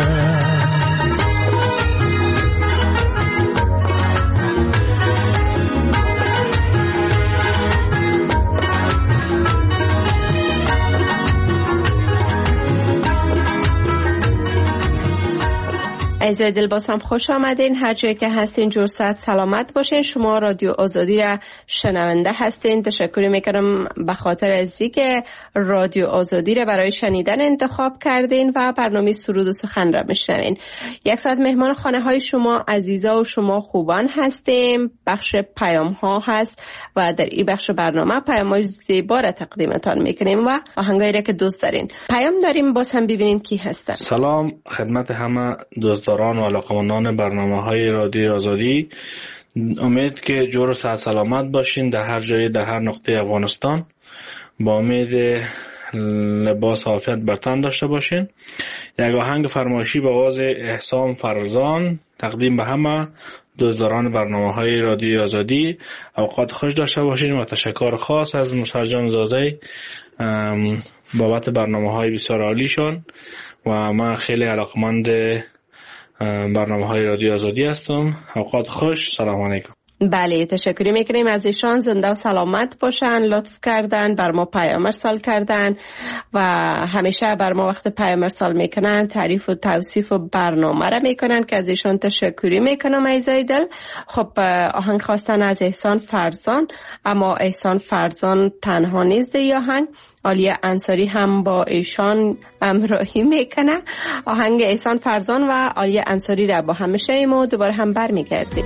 عزیزای دل باز هم خوش آمدین. هر جایی که هستین جور صحت سلامت باشین. شما رادیو آزادی را شنونده هستین. تشکر میکنم به خاطر از اینکه رادیو آزادی را برای شنیدن انتخاب کردین و برنامه سرود و سخن را میشنوین. یک ساعت مهمان خانه های شما عزیزا و شما خوبان هستیم. بخش پیام ها هست و در این بخش برنامه پیام های زیبا را تقدیمتان میکنیم و آهنگایی را که دوست دارین. پیام داریم، باز هم ببینیم کی هستن. سلام خدمت همه دوستداران و علاقمندان برنامه‌های رادیو آزادی. امید که جور و صحت سلامت باشین در هر جای در هر نقطه افغانستان. با امید لباس عافیت بر تن داشته باشین. یک آهنگ فرمایشی با آواز احسان فرزان تقدیم به همه دوستداران برنامه‌های رادیو آزادی. اوقات خوش داشته باشین و تشکر خاص از مسرجان زازی بابت برنامه‌های بسیار عالیشون و من خیلی علاقمند برنامه‌های رادیو آزادی هستم. اوقات خوش. سلام علیکم. بله تشکر میکنیم از ایشان. زنده و سلامت باشن. لطف کردن بر ما پیام ارسال کردن و همیشه بر ما وقت پیام ارسال میکنن تعریف و توصیف و برنامه را میکنن که از ایشان تشکری میکنم عزیزای دل. خب آهنگ خواستن از احسان فرزان، اما احسان فرزان تنها نیست. یا آهنگ عالیه انصاری هم با ایشان همراهی میکنه. آهنگ احسان فرزان و عالیه انصاری را با هم میشنویم و دوباره هم برمیگردیم.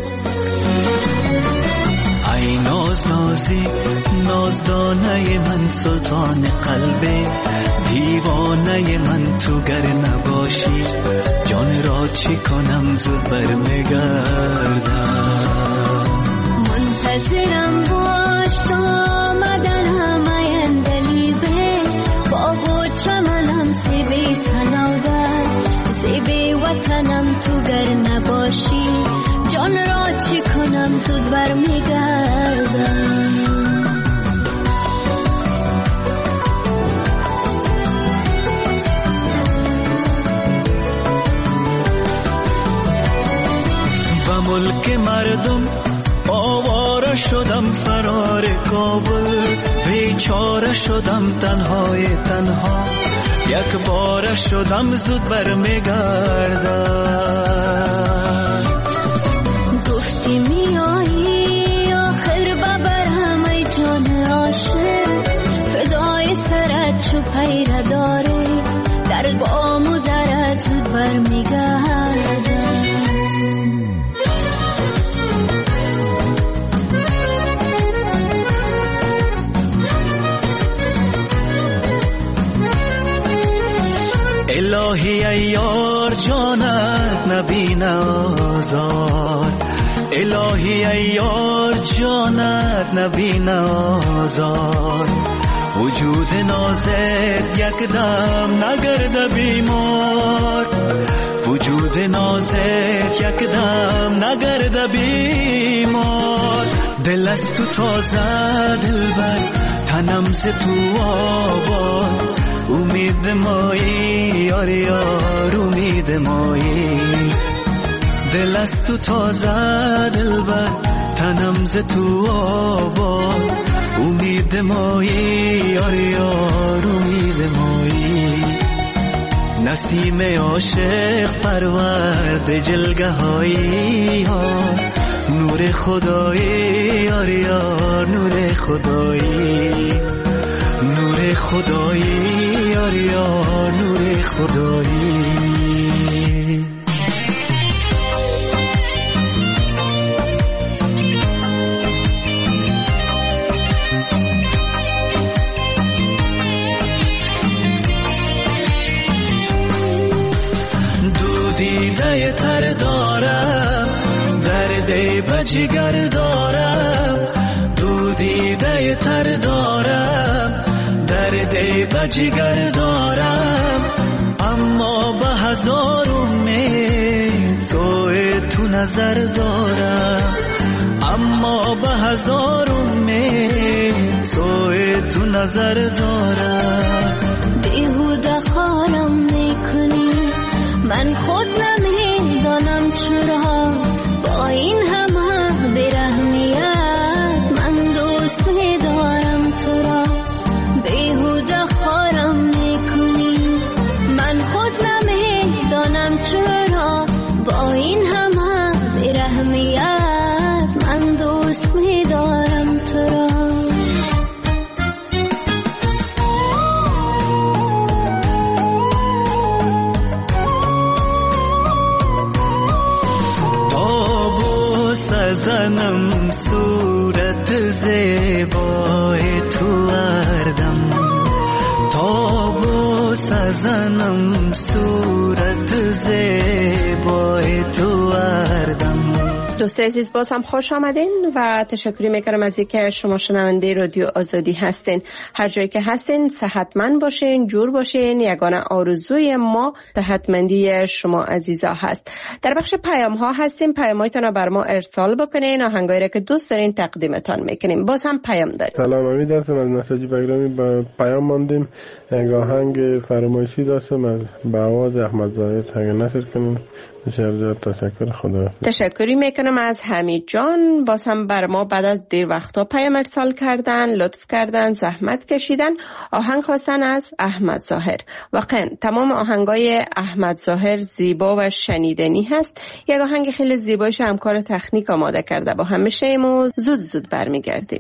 ای ناز نازی نازدانه من سلطان قلبه دیوانه من تو گر نباشی جان را چی کنم زود برمیگردم منتظرم باش تا آمدن همه اندلیبه باغ و چمنم سیبی سناور سیبی وطنم تو گر نباشی جان را چی کنم زود برمیگردم و ملک مردم آواره شدم فرار کابل بیچاره شدم تنهای تنها یک باره شدم زود برمیگردم گفتی میایی آخر ببرم ای جان عاشق فدای سرت چو پیره داره در بام و درت زود برمیگردم الهی ای یار جانت نبینه آزار الهی ای یار جانت نبینه آزار وجود نازت یک دم نگرده بیمار وجود نازت یک دم نگرده بیمار دل از تو تازه دلبر تنم ز تو آباد امید مایی یار یار امید مایی دل از تو تازه دلبر تنم ز تو آباد امید مایی یار یار امید مایی نسیم عاشق پرورد جلگه هایی نور خدایی یار یار نور خدایی نور خدایی یار یار نور خدایی تر دارم، درد به جگر دارم، دیده تر دارم، درد به جگر دارم، اما به هزار امید تو نظر دارم، اما به هزار امید تو نظر دارم. بیهوده خارم میکنی، من خود نمیدانم چرا با این همه بیرحمیت من دوست میدارم تو را. بیهوده خارم میکنی، من خود نمیدانم چرا با این همه بیرحمیت من دوست میدارم تو را. زنم صورت زیبای تو اردم، تا بوس زنم صورت زیبای تو اردم. دوست عزیز باز هم خوش آمدین و تشکری میکنم از اینکه شما شنونده رادیو آزادی هستین. هر جایی که هستین صحتمند باشین، جور باشین. یگانه آرزوی ما صحتمندی شما عزیزا هست. در بخش پیام ها هستیم، پیام هایتون رو بر ما ارسال بکنین، آهنگایی را که دوست دارین تقدیمتان میکنیم. باز هم پیام داریم. سلام، امید هستم از نساجی بگرامی. با پیام ماندیم، یک آهنگ فرمایشی داشتم از به آواز احمد ظاهر، اگه نشر کنیم بسیار تشکر. خدا تشکری میکنم از حمید جان. باز هم بر ما بعد از دیر وقتا پیام ارسال کردن، لطف کردن، زحمت کشیدن. آهنگ خواستن از احمد ظاهر. واقعا تمام آهنگای احمد ظاهر زیبا و شنیدنی هست. یک آهنگ خیلی زیبایش همکار تکنیک آماده کرده. با همیشه ایمو زود برمیگردیم.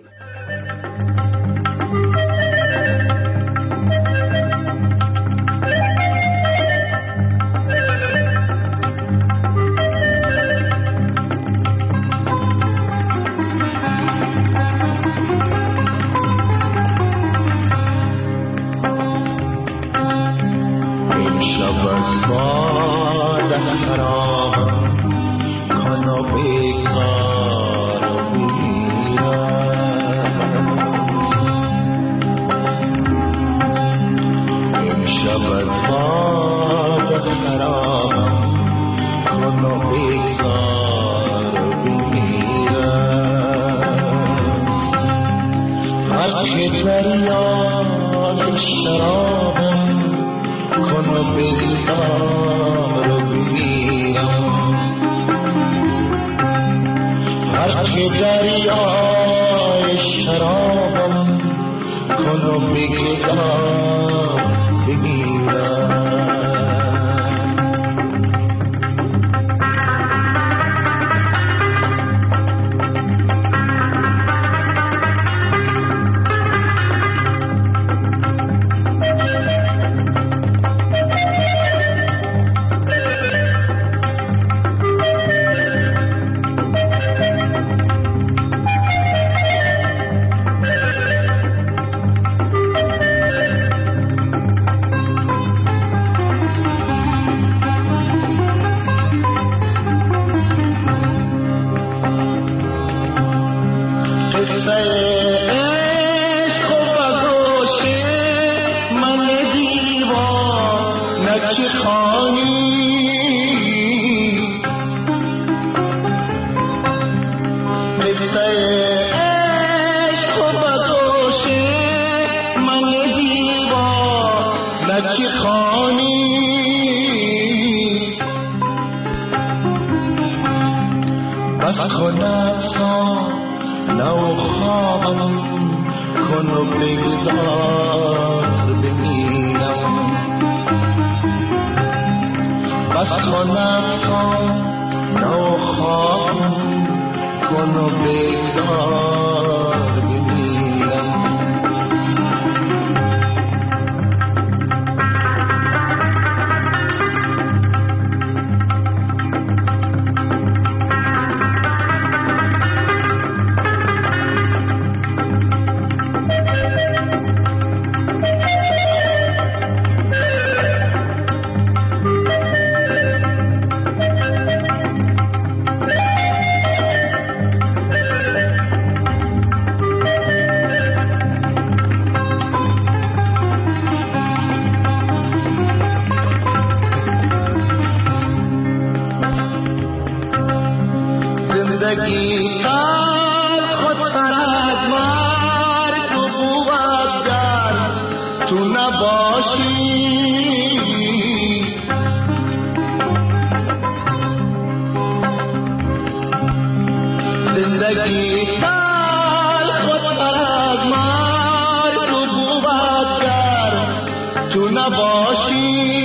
نباشی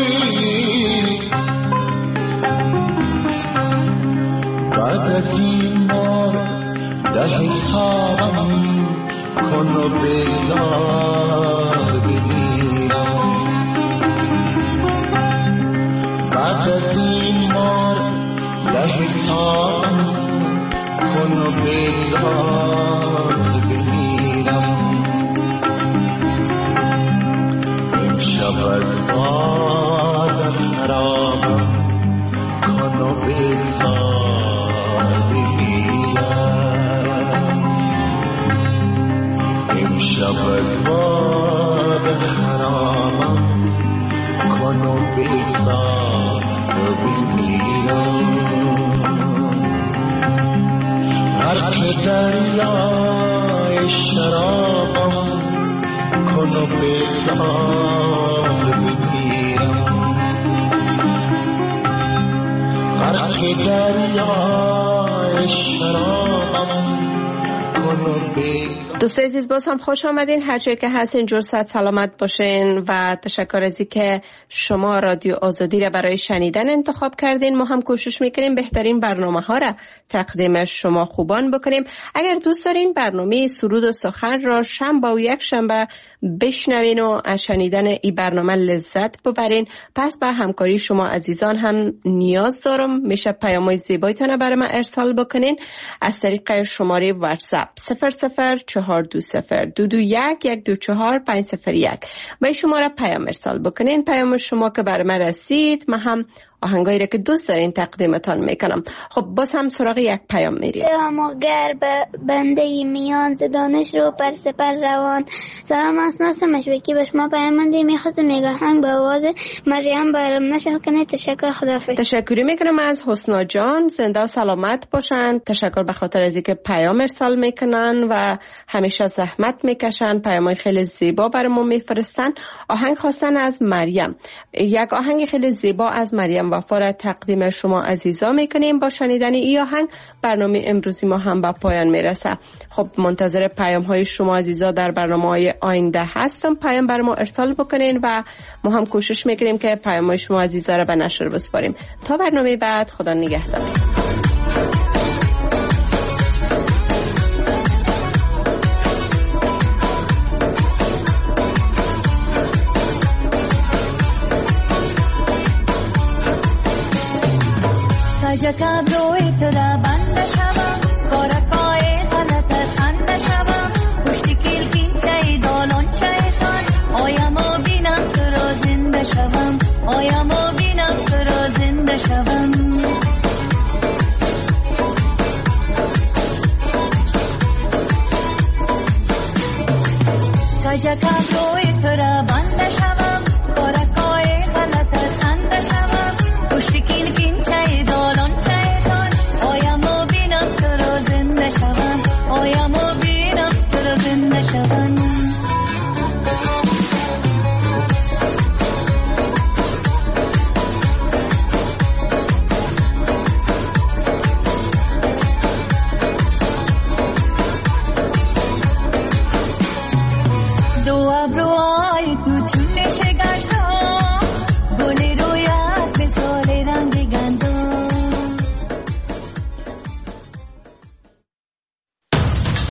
بعد از این بار در حسابم کن و بگذار بگیرم بعد از این بار در حسابم کن و بگذار بگیرم امشب از باد خرابم کن و بگذار بگیرم امشب از باد خرابم کن و بگذار بگیرم غرق دریای شرابم کن و بگذار بگیرم غرق دریای شرابم کن و بگذار. دوستای عزیز باز هم خوش آمدین، هر جایی که هستین جور صحت سلامت باشین و تشکر از اینکه شما رادیو آزادی را برای شنیدن انتخاب کردین. ما هم کوشش میکنیم بهترین برنامه ها را تقدیم شما خوبان بکنیم. اگر دوست دارین برنامه سرود و سخن را شنبه و یک شنبه بشنوین و از شنیدن این برنامه لذت ببرین، پس به همکاری شما عزیزان هم نیاز دارم. میشه پیام‌های زیبایتان برای من ارسال بکنین از طریق شماره واتساپ 00422221124501 به شماره پیام ارسال بکنین. پیام شما که برای من رسید من هم آهنگایی را که دوست دارین تقدیمتان میکنم. خب باز هم سراغ یک پیام میریم. مگر بنده میان زدانش رو پر سپر روان. سلام اسناس مشبکی به شما پیام منده میخواست میگاهنگ به آواز مریم برام نشل کنه. تشکر، خداحافظ. تشکری میکنم از حسنا جان، زنده و سلامت باشن. تشکر به خاطر از اینکه پیام ارسال میکنن و همیشه زحمت میکشن، پیامای خیلی زیبا برامون میفرستن. آهنگ خواستن از مریم، یک آهنگ خیلی زیبا از مریم وفا را تقدیم شما عزیزا میکنیم. با شنیدن این آهنگ برنامه امروزی ما هم به پایان میرسه. خب منتظر پیام های شما عزیزا در برنامه های آینده هستم. پیام بر ما ارسال بکنین و ما هم کوشش میکنیم که پیام های شما عزیزا را به نشر بسپاریم. تا برنامه بعد، خدا نگهدار. کجکم روی تو را بند شوم، کارکای غلط خند شوم، پشتی کلکین چای دالان چایتان، آیم و بینم تو را زنده شوم، آیم و بینم تو را زنده شوم. کجکم روی تو را بند شوم